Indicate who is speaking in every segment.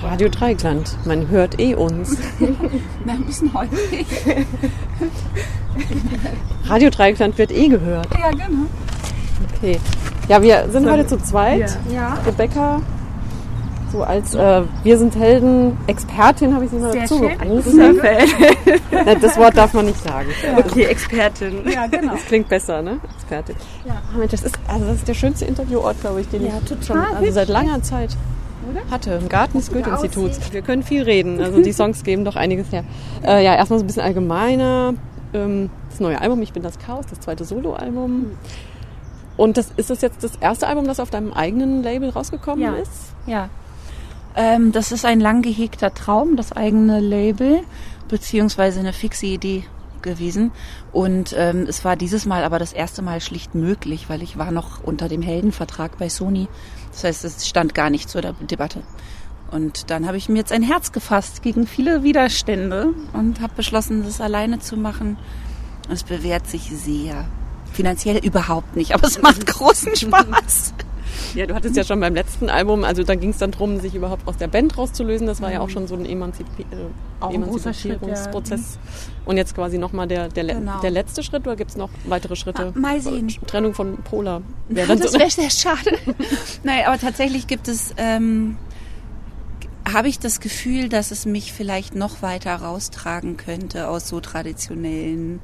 Speaker 1: Radio Dreieckland, man hört uns.
Speaker 2: Na, ein bisschen häufig.
Speaker 1: Radio Dreieckland wird gehört.
Speaker 2: Ja, genau.
Speaker 1: Okay. Ja, wir sind heute zu zweit.
Speaker 2: Ja.
Speaker 1: Rebecca, so als Wir sind Helden Expertin habe ich sie mal dazu gerufen. Das Wort darf man nicht sagen.
Speaker 2: Ja.
Speaker 1: Okay, Expertin.
Speaker 2: Ja, genau.
Speaker 1: Das klingt besser, ne? Expertin.
Speaker 2: Ja.
Speaker 1: Mensch, das ist der schönste Interviewort, glaube ich, den ich schon seit langer Zeit hatte. Im Garten des Goethe-Instituts. Wir können viel reden, also die Songs geben doch einiges her. Ja, erstmal so ein bisschen allgemeiner. Das neue Album, Ich bin das Chaos, das zweite Soloalbum. Und ist das jetzt das erste Album, das auf deinem eigenen Label rausgekommen ist?
Speaker 2: Ja. Das ist ein lang gehegter Traum, das eigene Label, beziehungsweise eine fixe Idee gewesen. Und es war dieses Mal aber das erste Mal schlicht möglich, weil ich war noch unter dem Heldenvertrag bei Sony. Das heißt, es stand gar nicht zur Debatte. Und dann habe ich mir jetzt ein Herz gefasst gegen viele Widerstände und habe beschlossen, das alleine zu machen. Und es bewährt sich sehr. Finanziell überhaupt nicht, aber es macht großen Spaß.
Speaker 1: Ja, du hattest ja schon beim letzten Album, also da ging es dann darum, sich überhaupt aus der Band rauszulösen. Das war ja auch schon so ein Emanzipierungsprozess. Ja. Und jetzt quasi nochmal der letzte Schritt, oder gibt es noch weitere Schritte?
Speaker 2: Mal sehen.
Speaker 1: Trennung von Pola.
Speaker 2: Das wäre sehr schade. Nein, aber tatsächlich gibt es, habe ich das Gefühl, dass es mich vielleicht noch weiter raustragen könnte aus so traditionellen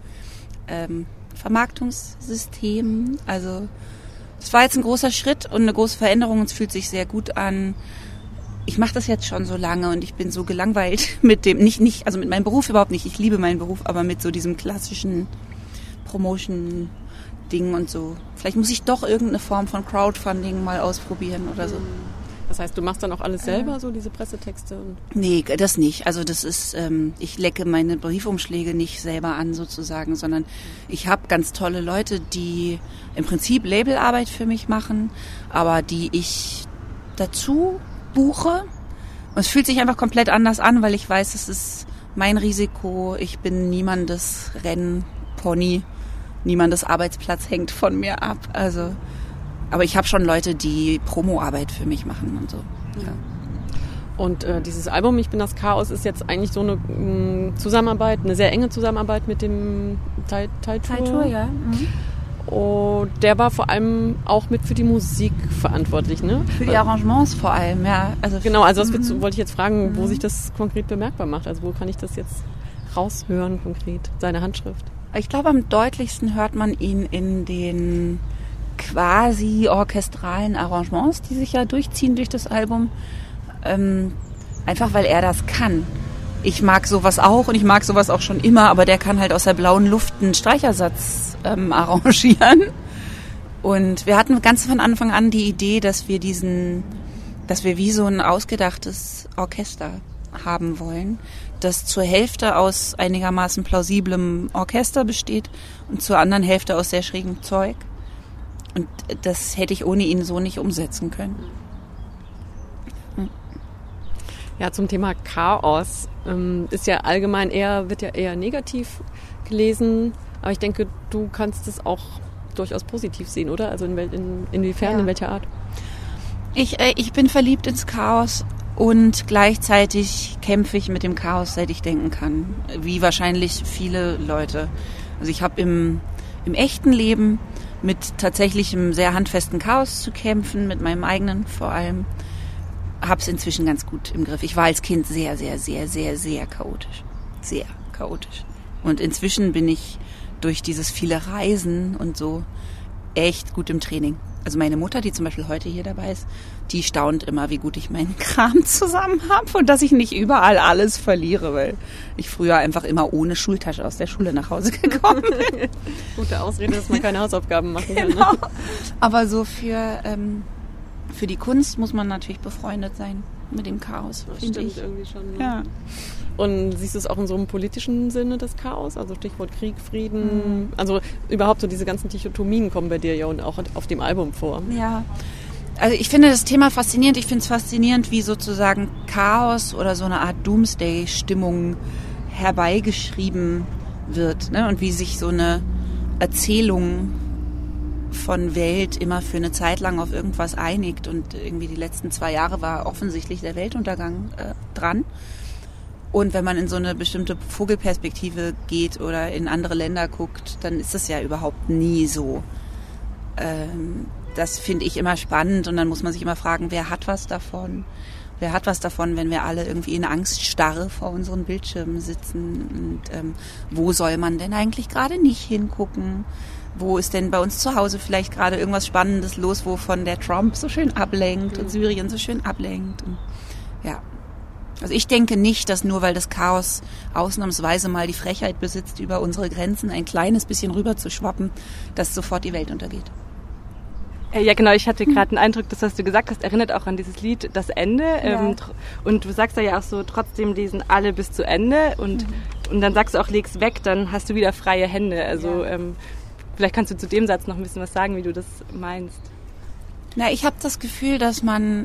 Speaker 2: Vermarktungssystemen. Also es war jetzt ein großer Schritt und eine große Veränderung und es fühlt sich sehr gut an. Ich mache das jetzt schon so lange und ich bin so gelangweilt mit dem, also mit meinem Beruf überhaupt nicht, ich liebe meinen Beruf, aber mit so diesem klassischen Promotion-Ding und so. Vielleicht muss ich doch irgendeine Form von Crowdfunding mal ausprobieren oder so.
Speaker 1: Das heißt, du machst dann auch alles selber, so diese Pressetexte?
Speaker 2: Nee, das nicht. Also das ist, ich lecke meine Briefumschläge nicht selber an sozusagen, sondern ich habe ganz tolle Leute, die im Prinzip Labelarbeit für mich machen, aber die ich dazu buche. Und es fühlt sich einfach komplett anders an, weil ich weiß, es ist mein Risiko. Ich bin niemandes Rennpony, niemandes Arbeitsplatz hängt von mir ab. Also aber ich habe schon Leute, die Promoarbeit für mich machen und so. Ja.
Speaker 1: Und dieses Album Ich bin das Chaos ist jetzt eigentlich so eine Zusammenarbeit, eine sehr enge Zusammenarbeit mit dem Teitur.
Speaker 2: Ja. Mhm.
Speaker 1: Und der war vor allem auch mit für die Musik verantwortlich, ne?
Speaker 2: Für die Arrangements vor allem, ja.
Speaker 1: Also genau, also das wollte ich jetzt fragen, wo sich das konkret bemerkbar macht. Also wo kann ich das jetzt raushören konkret, seine Handschrift?
Speaker 2: Ich glaube, am deutlichsten hört man ihn in den quasi orchestralen Arrangements, die sich ja durchziehen durch das Album. Einfach weil er das kann. Ich mag sowas auch und ich mag sowas auch schon immer, aber der kann halt aus der blauen Luft einen Streichersatz arrangieren. Und wir hatten ganz von Anfang an die Idee, dass wir wie so ein ausgedachtes Orchester haben wollen, das zur Hälfte aus einigermaßen plausiblem Orchester besteht und zur anderen Hälfte aus sehr schrägem Zeug. Und das hätte ich ohne ihn so nicht umsetzen können.
Speaker 1: Ja, zum Thema Chaos ist ja allgemein wird ja eher negativ gelesen. Aber ich denke, du kannst es auch durchaus positiv sehen, oder? Also inwiefern,
Speaker 2: ja.
Speaker 1: In welcher Art?
Speaker 2: Ich bin verliebt ins Chaos und gleichzeitig kämpfe ich mit dem Chaos, seit ich denken kann. Wie wahrscheinlich viele Leute. Also ich habe im echten Leben mit tatsächlichem sehr handfesten Chaos zu kämpfen, mit meinem eigenen vor allem, habe es inzwischen ganz gut im Griff. Ich war als Kind sehr, sehr, sehr, sehr, sehr chaotisch. Sehr chaotisch. Und inzwischen bin ich durch dieses viele Reisen und so echt gut im Training. Also meine Mutter, die zum Beispiel heute hier dabei ist, die staunt immer, wie gut ich meinen Kram zusammen habe und dass ich nicht überall alles verliere, weil ich früher einfach immer ohne Schultasche aus der Schule nach Hause gekommen bin.
Speaker 1: Gute Ausrede, dass man keine Hausaufgaben machen kann.
Speaker 2: Genau. Aber so für die Kunst muss man natürlich befreundet sein mit dem Chaos, finde ich.
Speaker 1: Irgendwie schon. Ne?
Speaker 2: Ja.
Speaker 1: Und siehst du es auch in so einem politischen Sinne, das Chaos? Also Stichwort Krieg, Frieden. Also überhaupt so diese ganzen Dichotomien kommen bei dir ja und auch auf dem Album vor.
Speaker 2: Ja, also ich finde das Thema faszinierend. Ich finde es faszinierend, wie sozusagen Chaos oder so eine Art Doomsday-Stimmung herbeigeschrieben wird. Ne? Und wie sich so eine Erzählung von Welt immer für eine Zeit lang auf irgendwas einigt und irgendwie die letzten 2 Jahre war offensichtlich der Weltuntergang dran. Und wenn man in so eine bestimmte Vogelperspektive geht oder in andere Länder guckt, dann ist das ja überhaupt nie so. Das finde ich immer spannend und dann muss man sich immer fragen, wer hat was davon? Wer hat was davon, wenn wir alle irgendwie in Angststarre vor unseren Bildschirmen sitzen? Und wo soll man denn eigentlich gerade nicht hingucken? Wo ist denn bei uns zu Hause vielleicht gerade irgendwas Spannendes los, wovon der Trump so schön ablenkt und Syrien so schön ablenkt? Und, ja. Also ich denke nicht, dass nur weil das Chaos ausnahmsweise mal die Frechheit besitzt, über unsere Grenzen ein kleines bisschen rüber zu schwappen, dass sofort die Welt untergeht.
Speaker 3: Ja, genau. Ich hatte gerade den Eindruck, das, was du gesagt hast, erinnert auch an dieses Lied Das Ende. Ja. Und du sagst ja auch so, trotzdem lesen alle bis zu Ende. Und dann sagst du auch, leg's weg, dann hast du wieder freie Hände. Also vielleicht kannst du zu dem Satz noch ein bisschen was sagen, wie du das meinst.
Speaker 2: Na, ich habe das Gefühl, dass man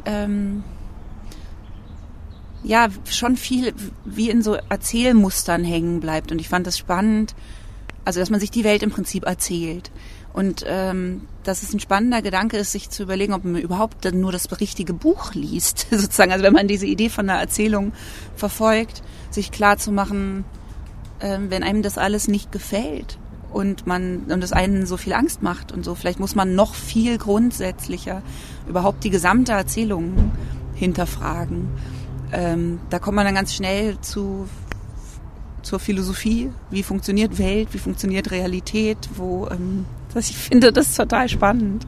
Speaker 2: schon viel wie in so Erzählmustern hängen bleibt. Und ich fand das spannend, also dass man sich die Welt im Prinzip erzählt. Und dass es ein spannender Gedanke ist, sich zu überlegen, ob man überhaupt nur das richtige Buch liest, sozusagen. Also wenn man diese Idee von einer Erzählung verfolgt, sich klar zu machen, wenn einem das alles nicht gefällt und das einen so viel Angst macht und so, vielleicht muss man noch viel grundsätzlicher überhaupt die gesamte Erzählung hinterfragen. Da kommt man dann ganz schnell zur Philosophie. Wie funktioniert Welt? Wie funktioniert Realität? Ich finde das total spannend.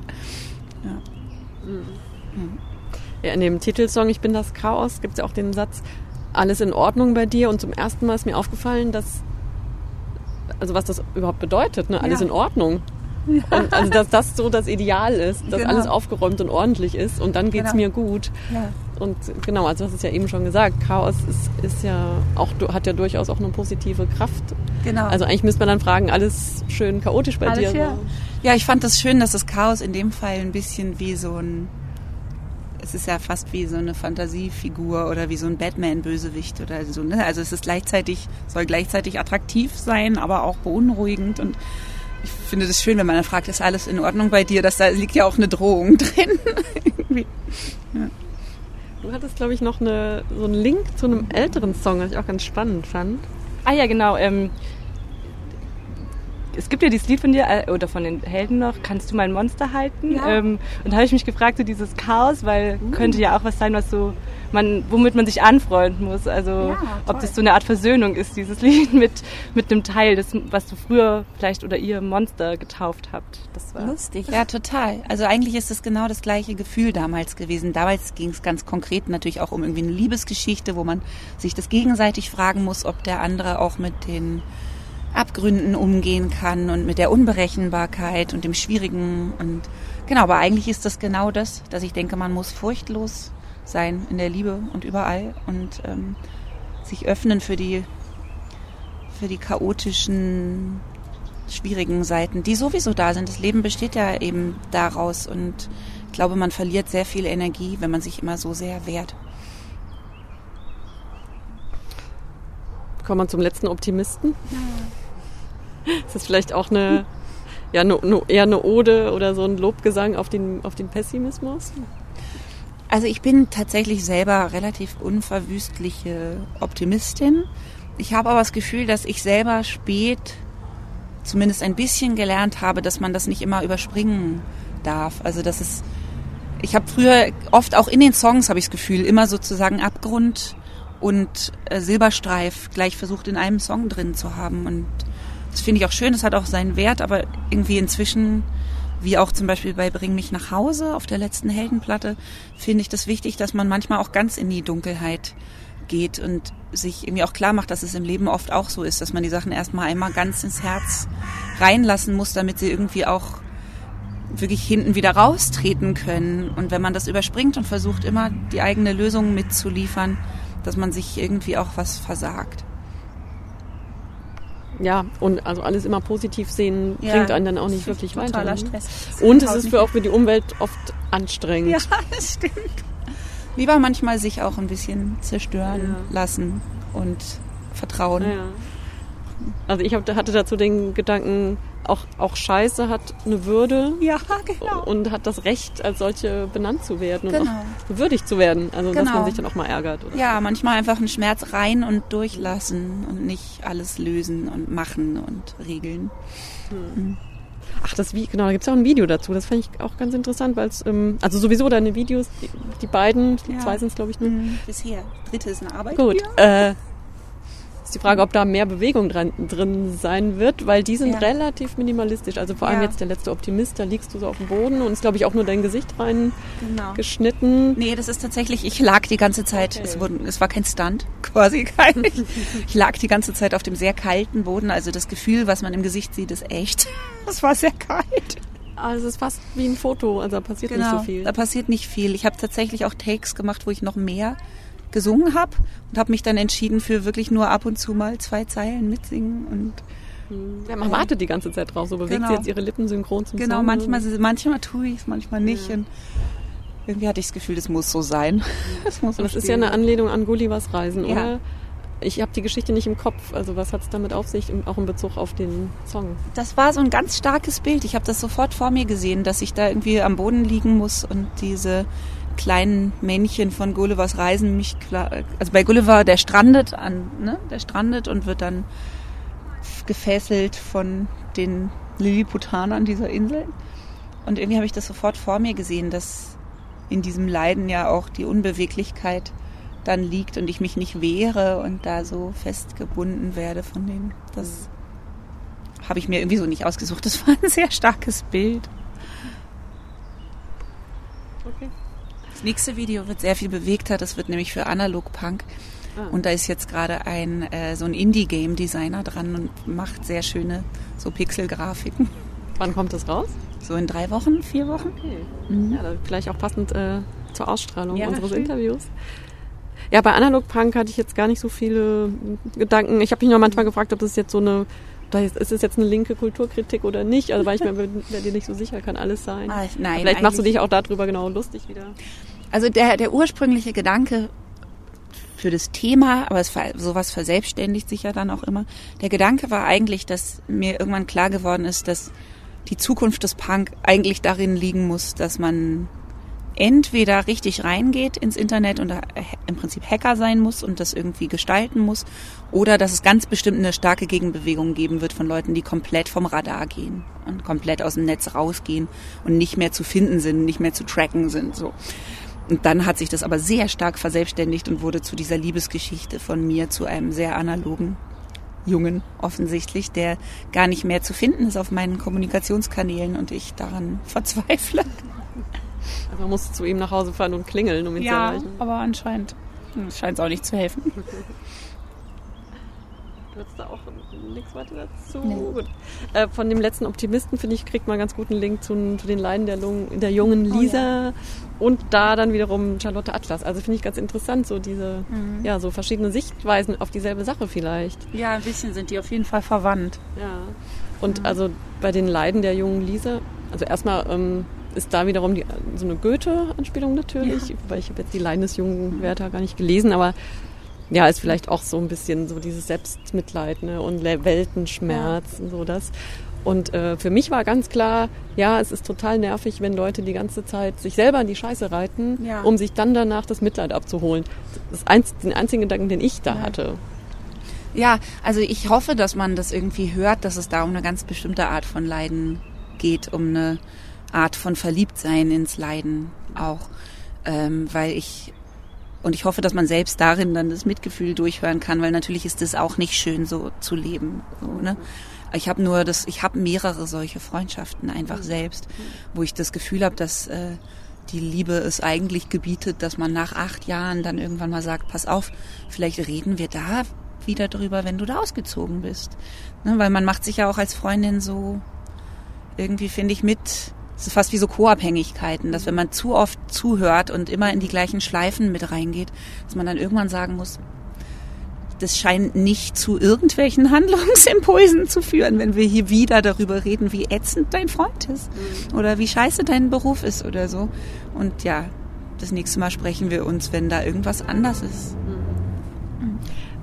Speaker 1: Ja, in dem Titelsong Ich bin das Chaos gibt es ja auch den Satz, alles in Ordnung bei dir. Und zum ersten Mal ist mir aufgefallen, was das überhaupt bedeutet, ne? Alles in Ordnung. Ja. Und also dass das so das Ideal ist, dass alles aufgeräumt und ordentlich ist und dann geht's mir gut. Ja. Und genau, also du hast es ja eben schon gesagt, Chaos ist ja auch, hat ja durchaus auch eine positive Kraft. Genau. Also eigentlich müsste man dann fragen, alles schön chaotisch bei dir?
Speaker 2: Ja. Ja, ich fand das schön, dass das Chaos in dem Fall ein bisschen wie es ist ja fast wie so eine Fantasiefigur oder wie so ein Batman-Bösewicht oder so, ne? Also es ist soll gleichzeitig attraktiv sein, aber auch beunruhigend und ich finde das schön, wenn man dann fragt, ist alles in Ordnung bei dir? Da liegt ja auch eine Drohung drin.
Speaker 1: Ja. Du hattest, glaube ich, noch so einen Link zu einem älteren Song, was ich auch ganz spannend fand.
Speaker 3: Ah ja, genau. Es gibt ja dieses Lied von dir, oder von den Helden noch, Kannst du mein Monster halten? Ja. Und da habe ich mich gefragt, so dieses Chaos, weil könnte ja auch was sein, was so womit man sich anfreunden muss. Also ob das so eine Art Versöhnung ist, dieses Lied mit dem Teil, was du früher vielleicht oder ihr Monster getauft habt. Das war
Speaker 2: lustig, ja, total. Also eigentlich ist es genau das gleiche Gefühl damals gewesen. Damals ging es ganz konkret natürlich auch um irgendwie eine Liebesgeschichte, wo man sich das gegenseitig fragen muss, ob der andere auch mit den Abgründen umgehen kann und mit der Unberechenbarkeit und dem Schwierigen. Und genau, aber eigentlich ist das genau das, dass ich denke, man muss furchtlos sein in der Liebe und überall und sich öffnen für die chaotischen, schwierigen Seiten, die sowieso da sind. Das Leben besteht ja eben daraus und ich glaube, man verliert sehr viel Energie, wenn man sich immer so sehr wehrt.
Speaker 1: Kommen wir zum letzten Optimisten. Ist das vielleicht auch eher eine Ode oder so ein Lobgesang auf den Pessimismus?
Speaker 2: Also ich bin tatsächlich selber relativ unverwüstliche Optimistin. Ich habe aber das Gefühl, dass ich selber spät zumindest ein bisschen gelernt habe, dass man das nicht immer überspringen darf. Also ich habe früher oft auch in den Songs, habe ich das Gefühl, immer sozusagen Abgrund und Silberstreif gleich versucht in einem Song drin zu haben. Und das finde ich auch schön, das hat auch seinen Wert, aber irgendwie inzwischen, wie auch zum Beispiel bei Bring mich nach Hause auf der letzten Heldenplatte, finde ich das wichtig, dass man manchmal auch ganz in die Dunkelheit geht und sich irgendwie auch klar macht, dass es im Leben oft auch so ist, dass man die Sachen erstmal einmal ganz ins Herz reinlassen muss, damit sie irgendwie auch wirklich hinten wieder raustreten können. Und wenn man das überspringt und versucht immer die eigene Lösung mitzuliefern, dass man sich irgendwie auch was versagt.
Speaker 1: Ja, und also alles immer positiv sehen, bringt einen dann auch nicht wirklich weiter.
Speaker 2: Totaler Stress.
Speaker 1: Und es ist auch für die Umwelt oft anstrengend.
Speaker 2: Ja, das stimmt. Lieber manchmal sich auch ein bisschen zerstören lassen und vertrauen.
Speaker 1: Ja. Also ich hatte dazu den Gedanken, auch Scheiße hat eine Würde.
Speaker 2: Ja, genau.
Speaker 1: Und hat das Recht, als solche benannt zu werden und
Speaker 2: genau.
Speaker 1: auch bewürdigt zu werden. Also dass man sich dann auch mal ärgert. Oder
Speaker 2: ja, manchmal einfach einen Schmerz rein und durchlassen und nicht alles lösen und machen und regeln.
Speaker 1: Ach, da gibt es ja auch ein Video dazu. Das fand ich auch ganz interessant, weil es, also sowieso deine Videos, die beiden, 2 sind es, glaube ich, nur.
Speaker 2: Bisher. 3. ist eine Arbeit.
Speaker 1: Gut. Ist die Frage, ob da mehr Bewegung drin sein wird, weil die sind relativ minimalistisch. Also vor allem jetzt der letzte Optimist, da liegst du so auf dem Boden und ist, glaube ich, auch nur dein Gesicht rein geschnitten.
Speaker 2: Nee, das ist tatsächlich, ich lag die ganze Zeit, es war kein Stunt, quasi kein. Ich lag die ganze Zeit auf dem sehr kalten Boden, also das Gefühl, was man im Gesicht sieht, ist echt. Es war sehr kalt.
Speaker 1: Also es ist fast wie ein Foto, also da passiert nicht so viel.
Speaker 2: Da passiert nicht viel. Ich habe tatsächlich auch Takes gemacht, wo ich noch mehr gesungen habe und habe mich dann entschieden für wirklich nur ab und zu mal 2 Zeilen mitsingen. Und
Speaker 1: man wartet die ganze Zeit drauf, so bewegt sie jetzt ihre Lippen synchron zum Song.
Speaker 2: Manchmal tue ich es, manchmal nicht. Und irgendwie hatte ich das Gefühl, das muss so sein.
Speaker 1: Das ist ja eine Anlehnung an Gullivers Reisen, oder? Ich habe die Geschichte nicht im Kopf. Also was hat es damit auf sich, auch in Bezug auf den Song?
Speaker 2: Das war so ein ganz starkes Bild. Ich habe das sofort vor mir gesehen, dass ich da irgendwie am Boden liegen muss und diese kleinen Männchen von Gullivers Reisen also bei Gulliver, der strandet und wird dann gefesselt von den Lilliputanern dieser Insel. Und irgendwie habe ich das sofort vor mir gesehen, dass in diesem Leiden ja auch die Unbeweglichkeit dann liegt und ich mich nicht wehre und da so festgebunden werde von denen. Das habe ich mir irgendwie so nicht ausgesucht. Das war ein sehr starkes Bild.
Speaker 1: Okay.
Speaker 2: Das nächste Video wird sehr viel bewegter, das wird nämlich für Analog Punk. Und da ist jetzt gerade so ein Indie-Game-Designer dran und macht sehr schöne so Pixel-Grafiken.
Speaker 1: Wann kommt das raus?
Speaker 2: So in 3 Wochen, 4 Wochen.
Speaker 1: Okay. Ja, vielleicht auch passend zur Ausstrahlung unseres Interviews. Ja, bei Analog Punk hatte ich jetzt gar nicht so viele Gedanken. Ich habe mich noch manchmal gefragt, ob das jetzt ist es jetzt eine linke Kulturkritik oder nicht? Also weil ich mir dir nicht so sicher, kann alles sein.
Speaker 2: Nein,
Speaker 1: vielleicht machst du dich auch darüber genau lustig wieder.
Speaker 2: Also der ursprüngliche Gedanke für das Thema, aber sowas verselbstständigt sich ja dann auch immer. Der Gedanke war eigentlich, dass mir irgendwann klar geworden ist, dass die Zukunft des Punk eigentlich darin liegen muss, dass man entweder richtig reingeht ins Internet und da im Prinzip Hacker sein muss und das irgendwie gestalten muss, oder dass es ganz bestimmt eine starke Gegenbewegung geben wird von Leuten, die komplett vom Radar gehen und komplett aus dem Netz rausgehen und nicht mehr zu finden sind, nicht mehr zu tracken sind. So. Und dann hat sich das aber sehr stark verselbstständigt und wurde zu dieser Liebesgeschichte von mir zu einem sehr analogen Jungen offensichtlich, der gar nicht mehr zu finden ist auf meinen Kommunikationskanälen und ich daran verzweifle.
Speaker 1: Also man muss zu ihm nach Hause fahren und klingeln, um ihn zu erreichen.
Speaker 2: Ja, aber anscheinend scheint es auch nicht zu helfen.
Speaker 1: Du hast da auch nichts weiter dazu?
Speaker 2: Nee.
Speaker 1: Gut. Von dem letzten Optimisten, finde ich, kriegt man einen ganz guten Link zu den Leiden der jungen Lisa und da dann wiederum Charlotte Atlas. Also finde ich ganz interessant, so diese, so verschiedene Sichtweisen auf dieselbe Sache vielleicht.
Speaker 2: Ja, ein bisschen sind die auf jeden Fall verwandt.
Speaker 1: Ja. Und also bei den Leiden der jungen Lisa, also erstmal ist da wiederum so eine Goethe-Anspielung natürlich, weil ich habe jetzt die Leiden des jungen Werther gar nicht gelesen, aber ja, ist vielleicht auch so ein bisschen so dieses Selbstmitleid, ne, und Weltenschmerz und so das. Und für mich war ganz klar, ja, es ist total nervig, wenn Leute die ganze Zeit sich selber in die Scheiße reiten, um sich dann danach das Mitleid abzuholen. Das ist den einzigen Gedanken, den ich da hatte.
Speaker 2: Ja, also ich hoffe, dass man das irgendwie hört, dass es da um eine ganz bestimmte Art von Leiden geht, um eine Art von Verliebtsein ins Leiden auch, weil ich hoffe, dass man selbst darin dann das Mitgefühl durchhören kann, weil natürlich ist es auch nicht schön, so zu leben. So, ne? Ich habe mehrere solche Freundschaften einfach selbst, wo ich das Gefühl habe, dass die Liebe es eigentlich gebietet, dass man nach 8 Jahren dann irgendwann mal sagt, pass auf, vielleicht reden wir da wieder drüber, wenn du da ausgezogen bist. Ne? Weil man macht sich ja auch als Freundin so irgendwie, finde ich, es ist fast wie so Co-Abhängigkeiten, dass wenn man zu oft zuhört und immer in die gleichen Schleifen mit reingeht, dass man dann irgendwann sagen muss, das scheint nicht zu irgendwelchen Handlungsimpulsen zu führen, wenn wir hier wieder darüber reden, wie ätzend dein Freund ist oder wie scheiße dein Beruf ist oder so. Und ja, das nächste Mal sprechen wir uns, wenn da irgendwas anders ist.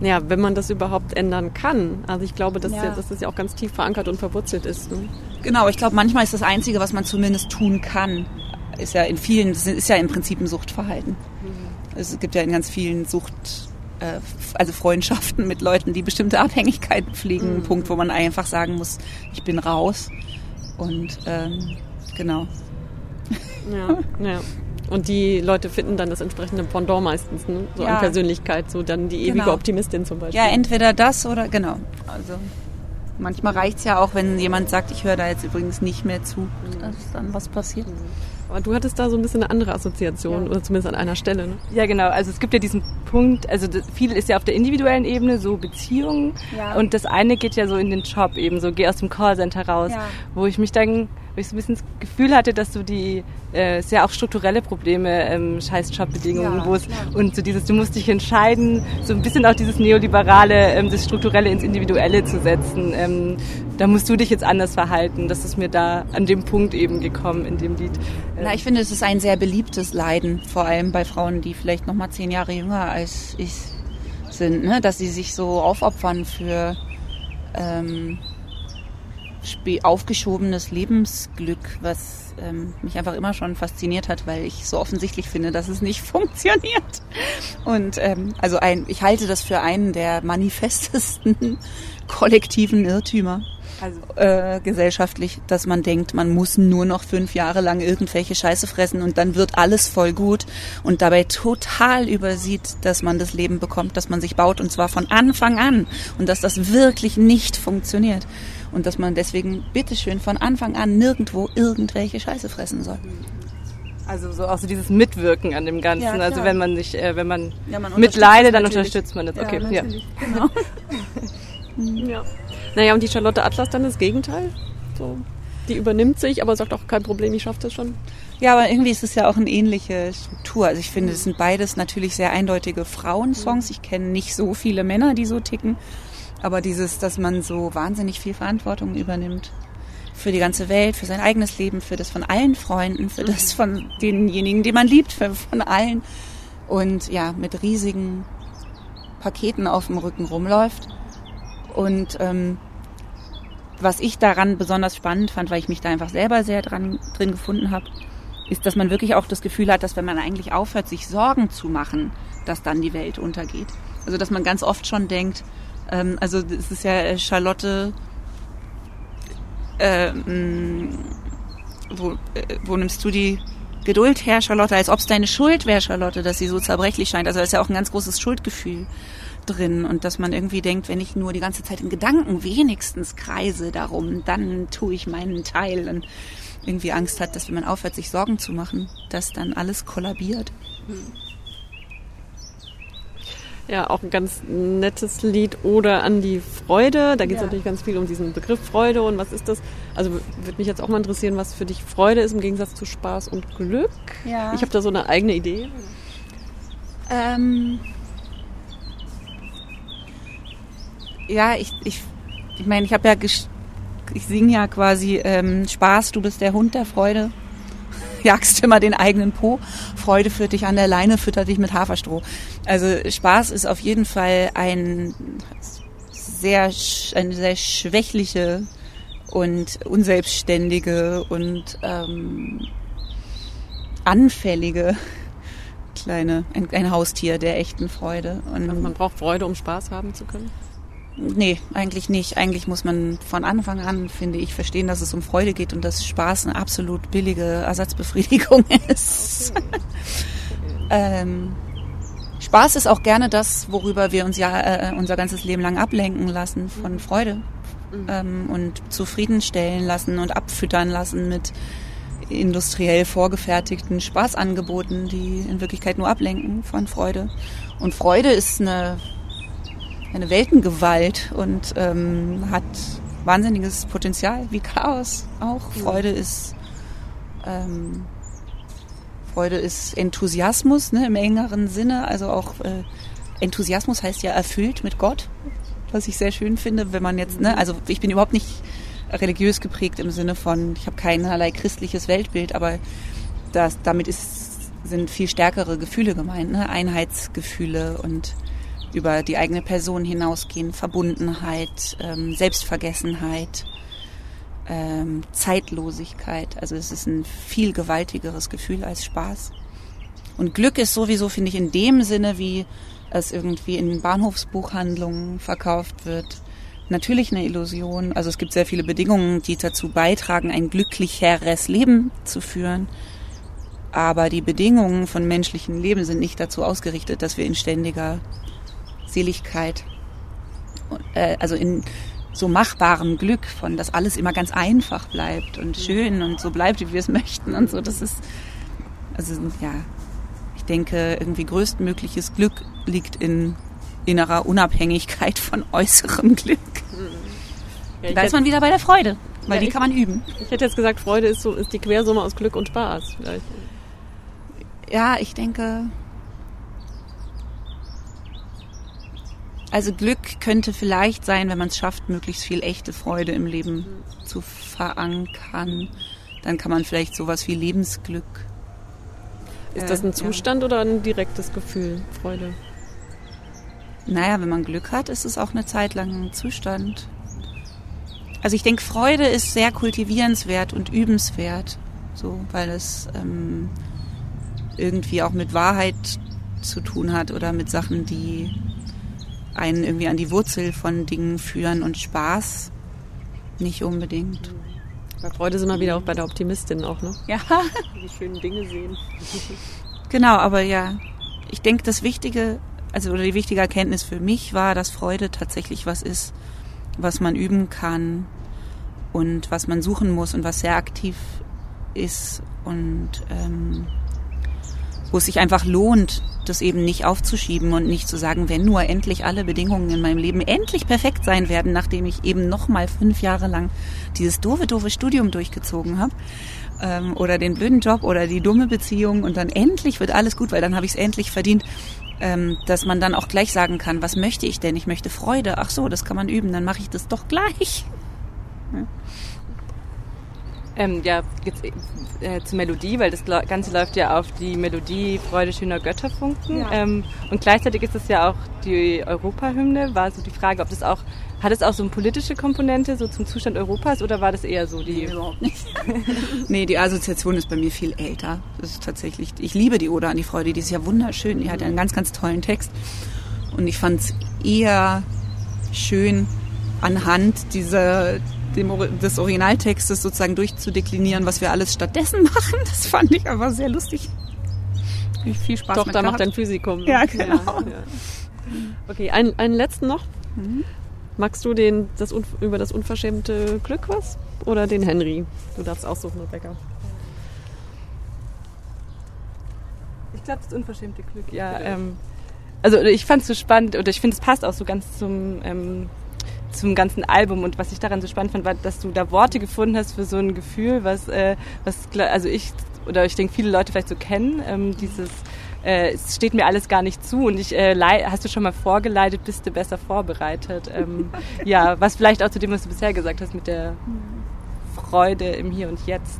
Speaker 1: Ja, wenn man das überhaupt ändern kann. Also ich glaube, dass das ja auch ganz tief verankert und verwurzelt ist. Ne?
Speaker 2: Genau, ich glaube, manchmal ist das Einzige, was man zumindest tun kann, ist ja im Prinzip ein Suchtverhalten. Es gibt ja in ganz vielen also Freundschaften mit Leuten, die bestimmte Abhängigkeiten pflegen, einen Punkt, wo man einfach sagen muss, ich bin raus. Und genau.
Speaker 1: Ja. Und die Leute finden dann das entsprechende Pendant meistens, ne? So an Persönlichkeit, so dann die ewige Optimistin zum Beispiel.
Speaker 2: Ja, entweder das oder, genau. Also manchmal reicht es ja auch, wenn jemand sagt, ich höre da jetzt übrigens nicht mehr zu, dass dann was passiert.
Speaker 1: Aber du hattest da so ein bisschen eine andere Assoziation, oder zumindest an einer Stelle, ne?
Speaker 3: Ja, genau. Also es gibt ja diesen Punkt, also viel ist ja auf der individuellen Ebene, so Beziehungen. Ja. Und das eine geht ja so in den Job eben, so geh aus dem Callcenter raus, wo ich so ein bisschen das Gefühl hatte, dass du sehr auch strukturelle Probleme, scheiß Jobbedingungen, und so dieses, du musst dich entscheiden, so ein bisschen auch dieses Neoliberale, das Strukturelle ins Individuelle zu setzen. Da musst du dich jetzt anders verhalten. Das ist mir da an dem Punkt eben gekommen in dem Lied.
Speaker 2: Na, ich finde, es ist ein sehr beliebtes Leiden, vor allem bei Frauen, die vielleicht noch mal 10 Jahre jünger als ich sind, ne? Dass sie sich so aufopfern für aufgeschobenes Lebensglück, was mich einfach immer schon fasziniert hat, weil ich so offensichtlich finde, dass es nicht funktioniert. Und ich halte das für einen der manifestesten kollektiven Irrtümer. Gesellschaftlich, dass man denkt, man muss nur noch 5 Jahre lang irgendwelche Scheiße fressen und dann wird alles voll gut und dabei total übersieht, dass man das Leben bekommt, das man sich baut und zwar von Anfang an und dass das wirklich nicht funktioniert und dass man deswegen bitteschön von Anfang an nirgendwo irgendwelche Scheiße fressen soll.
Speaker 3: Also so auch so dieses Mitwirken an dem Ganzen. Ja, also wenn man mitleidet, dann unterstützt man das. Okay, ja. Genau.
Speaker 1: Ja. Naja, und die Charlotte Atlas dann das Gegenteil? So, die übernimmt sich, aber sagt auch, kein Problem, ich schaffe das schon.
Speaker 2: Ja, aber irgendwie ist es ja auch eine ähnliche Struktur. Also ich finde, es sind beides natürlich sehr eindeutige Frauensongs. Ich kenne nicht so viele Männer, die so ticken. Aber dass man so wahnsinnig viel Verantwortung übernimmt für die ganze Welt, für sein eigenes Leben, für das von allen Freunden, für das von denjenigen, die man liebt, von allen. Und ja, mit riesigen Paketen auf dem Rücken rumläuft. Und was ich daran besonders spannend fand, weil ich mich da einfach selber sehr drin gefunden habe, ist, dass man wirklich auch das Gefühl hat, dass wenn man eigentlich aufhört, sich Sorgen zu machen, dass dann die Welt untergeht. Also dass man ganz oft schon denkt, es ist ja Charlotte, wo nimmst du die Geduld her, Charlotte, als ob es deine Schuld wäre, Charlotte, dass sie so zerbrechlich scheint. Also da ist ja auch ein ganz großes Schuldgefühl drin und dass man irgendwie denkt, wenn ich nur die ganze Zeit in Gedanken wenigstens kreise darum, dann tue ich meinen Teil und irgendwie Angst hat, dass wenn man aufhört, sich Sorgen zu machen, dass dann alles kollabiert.
Speaker 1: Ja, auch ein ganz nettes Lied, Oder an die Freude. Da geht es natürlich ganz viel um diesen Begriff Freude und was ist das? Also würde mich jetzt auch mal interessieren, was für dich Freude ist im Gegensatz zu Spaß und Glück. Ja. Ich habe da so eine eigene Idee.
Speaker 2: Ja, ich meine, ich habe ja, ich singe ja quasi Spaß, du bist der Hund der Freude, jagst immer den eigenen Po, Freude führt dich an der Leine, füttert dich mit Haferstroh. Also Spaß ist auf jeden Fall eine sehr schwächliche und unselbstständige und anfällige ein Haustier der echten Freude. Und
Speaker 1: also man braucht Freude, um Spaß haben zu können?
Speaker 2: Nee, eigentlich nicht. Eigentlich muss man von Anfang an, finde ich, verstehen, dass es um Freude geht und dass Spaß eine absolut billige Ersatzbefriedigung ist. Okay. Spaß ist auch gerne das, worüber wir uns ja unser ganzes Leben lang ablenken lassen von Freude und zufriedenstellen lassen und abfüttern lassen mit industriell vorgefertigten Spaßangeboten, die in Wirklichkeit nur ablenken von Freude. Und Freude ist eine Weltengewalt und hat wahnsinniges Potenzial, wie Chaos auch. Freude ist Enthusiasmus, ne, im engeren Sinne. Also auch Enthusiasmus heißt ja erfüllt mit Gott, was ich sehr schön finde, wenn man jetzt, ne, also ich bin überhaupt nicht religiös geprägt im Sinne von, ich habe keinerlei christliches Weltbild, aber damit sind viel stärkere Gefühle gemeint, ne? Einheitsgefühle und über die eigene Person hinausgehen, Verbundenheit, Selbstvergessenheit, Zeitlosigkeit. Also es ist ein viel gewaltigeres Gefühl als Spaß. Und Glück ist sowieso, finde ich, in dem Sinne, wie es irgendwie in Bahnhofsbuchhandlungen verkauft wird, natürlich eine Illusion. Also es gibt sehr viele Bedingungen, die dazu beitragen, ein glücklicheres Leben zu führen. Aber die Bedingungen von menschlichem Leben sind nicht dazu ausgerichtet, dass wir in ständiger Seligkeit, also in so machbarem Glück, von dass alles immer ganz einfach bleibt und schön und so bleibt, wie wir es möchten und so. Das ist, also ja, ich denke, irgendwie größtmögliches Glück liegt in innerer Unabhängigkeit von äußerem Glück. Ja, da ist man wieder bei der Freude, weil die kann man üben.
Speaker 1: Ich hätte jetzt gesagt, Freude ist die Quersumme aus Glück und Spaß vielleicht.
Speaker 2: Ja, ich denke, also Glück könnte vielleicht sein, wenn man es schafft, möglichst viel echte Freude im Leben zu verankern. Dann kann man vielleicht sowas wie Lebensglück.
Speaker 1: Ist das ein Zustand oder ein direktes Gefühl, Freude?
Speaker 2: Naja, wenn man Glück hat, ist es auch eine Zeit lang ein Zustand. Also ich denke, Freude ist sehr kultivierenswert und übenswert, so, weil es irgendwie auch mit Wahrheit zu tun hat oder mit Sachen, die einen irgendwie an die Wurzel von Dingen führen, und Spaß nicht unbedingt.
Speaker 1: Bei Freude sind wir wieder auch bei der Optimistin auch, ne?
Speaker 2: Ja.
Speaker 1: Die schönen Dinge sehen.
Speaker 2: Genau, aber ja, ich denke, das Wichtige, oder die wichtige Erkenntnis für mich war, dass Freude tatsächlich was ist, was man üben kann und was man suchen muss und was sehr aktiv ist und wo es sich einfach lohnt, das eben nicht aufzuschieben und nicht zu sagen, wenn nur endlich alle Bedingungen in meinem Leben endlich perfekt sein werden, nachdem ich eben nochmal 5 Jahre lang dieses doofe Studium durchgezogen habe oder den blöden Job oder die dumme Beziehung, und dann endlich wird alles gut, weil dann habe ich es endlich verdient, dass man dann auch gleich sagen kann, was möchte ich denn? Ich möchte Freude. Ach so, das kann man üben, dann mache ich das doch gleich.
Speaker 3: Jetzt zur Melodie, weil das Ganze läuft ja auf die Melodie Freude schöner Götterfunken. Ja. Und gleichzeitig ist es ja auch die Europahymne. War so die Frage, hat es auch so eine politische Komponente, so zum Zustand Europas, oder war das eher so die...
Speaker 2: Überhaupt nicht. Nee, die Assoziation ist bei mir viel älter. Das ist tatsächlich, ich liebe die Ode an die Freude, die ist ja wunderschön, die hat einen ganz, ganz tollen Text. Und ich fand es eher schön, anhand des Originaltextes sozusagen durchzudeklinieren, was wir alles stattdessen machen. Das fand ich aber sehr lustig. Viel Spaß
Speaker 1: Doch, da macht ein Physikum.
Speaker 2: Ja, genau.
Speaker 1: Ja. Okay, einen letzten noch. Mhm. Magst du über das unverschämte Glück was? Oder den Henry? Du darfst aussuchen, Rebecca.
Speaker 3: Ich glaube, das unverschämte Glück, ja. Also ich fand es so spannend, oder ich finde, es passt auch so ganz zum ganzen Album, und was ich daran so spannend fand, war, dass du da Worte gefunden hast für so ein Gefühl, was ich denke, viele Leute vielleicht so kennen, es steht mir alles gar nicht zu, und hast du schon mal vorgeleitet, bist du besser vorbereitet. Ja, was vielleicht auch zu dem, was du bisher gesagt hast, mit der Freude im Hier und Jetzt.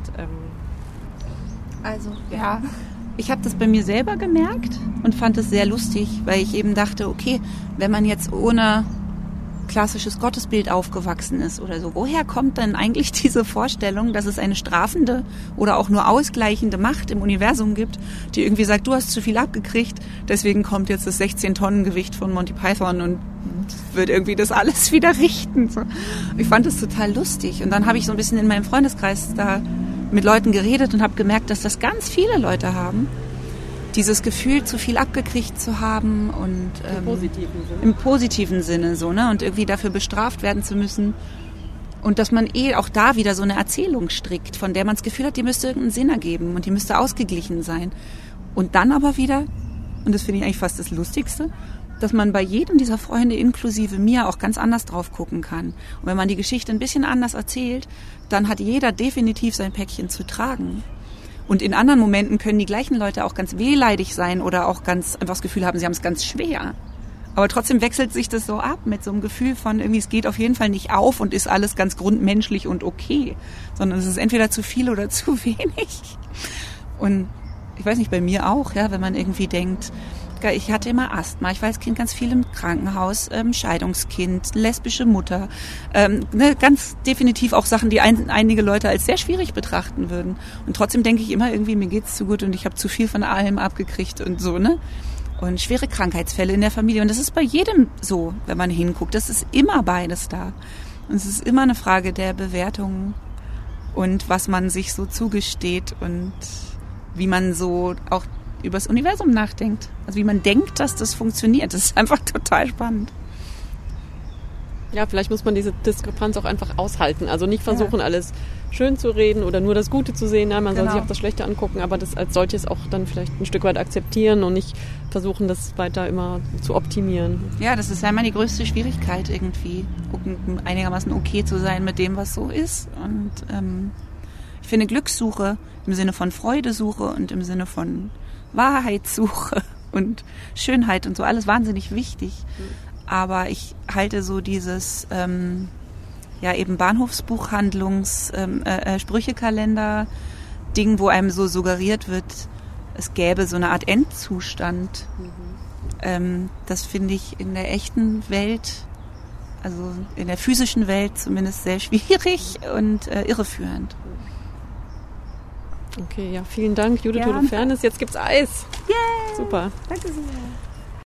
Speaker 2: Also, ja, ich habe das bei mir selber gemerkt und fand es sehr lustig, weil ich eben dachte, okay, wenn man jetzt ohne klassisches Gottesbild aufgewachsen ist oder so, woher kommt denn eigentlich diese Vorstellung, dass es eine strafende oder auch nur ausgleichende Macht im Universum gibt, die irgendwie sagt, du hast zu viel abgekriegt, deswegen kommt jetzt das 16-Tonnen-Gewicht von Monty Python und wird irgendwie das alles wieder richten. So. Ich fand das total lustig, und dann habe ich so ein bisschen in meinem Freundeskreis da mit Leuten geredet und habe gemerkt, dass das ganz viele Leute haben, dieses Gefühl, zu viel abgekriegt zu haben und im positiven Sinne so, ne, und irgendwie dafür bestraft werden zu müssen, und dass man auch da wieder so eine Erzählung strickt, von der man das Gefühl hat, die müsste irgendeinen Sinn ergeben und die müsste ausgeglichen sein, und dann aber wieder, und das finde ich eigentlich fast das Lustigste, dass man bei jedem dieser Freunde inklusive mir auch ganz anders drauf gucken kann, und wenn man die Geschichte ein bisschen anders erzählt, dann hat jeder definitiv sein Päckchen zu tragen. Und in anderen Momenten können die gleichen Leute auch ganz wehleidig sein oder auch ganz einfach das Gefühl haben, sie haben es ganz schwer. Aber trotzdem wechselt sich das so ab mit so einem Gefühl von irgendwie, es geht auf jeden Fall nicht auf und ist alles ganz grundmenschlich und okay, sondern es ist entweder zu viel oder zu wenig. Und ich weiß nicht, bei mir auch, ja, wenn man irgendwie denkt, Klassiker. Ich hatte immer Asthma. Ich war als Kind ganz viel im Krankenhaus, Scheidungskind, lesbische Mutter. Ganz definitiv auch Sachen, die einige Leute als sehr schwierig betrachten würden. Und trotzdem denke ich immer irgendwie, mir geht's zu gut und ich habe zu viel von allem abgekriegt und so, ne? Und schwere Krankheitsfälle in der Familie. Und das ist bei jedem so, wenn man hinguckt. Das ist immer beides da. Und es ist immer eine Frage der Bewertung und was man sich so zugesteht und wie man so auch über das Universum nachdenkt. Also wie man denkt, dass das funktioniert. Das ist einfach total spannend.
Speaker 1: Ja, vielleicht muss man diese Diskrepanz auch einfach aushalten. Also nicht versuchen, alles schön zu reden oder nur das Gute zu sehen. Nein, man soll sich auch das Schlechte angucken, aber das als solches auch dann vielleicht ein Stück weit akzeptieren und nicht versuchen, das weiter immer zu optimieren.
Speaker 2: Ja, das ist ja immer die größte Schwierigkeit irgendwie, einigermaßen okay zu sein mit dem, was so ist. Und ich finde Glückssuche im Sinne von Freudesuche und im Sinne von Wahrheitssuche und Schönheit und so alles wahnsinnig wichtig. Aber ich halte so dieses eben Bahnhofsbuchhandlungs Sprüchekalender-Ding, wo einem so suggeriert wird, es gäbe so eine Art Endzustand. Das finde ich in der echten Welt, also in der physischen Welt zumindest sehr schwierig und irreführend.
Speaker 1: Okay, ja, vielen Dank, Judith Holofernes. Jetzt gibt's Eis.
Speaker 2: Yay!
Speaker 1: Super.
Speaker 2: Danke sehr.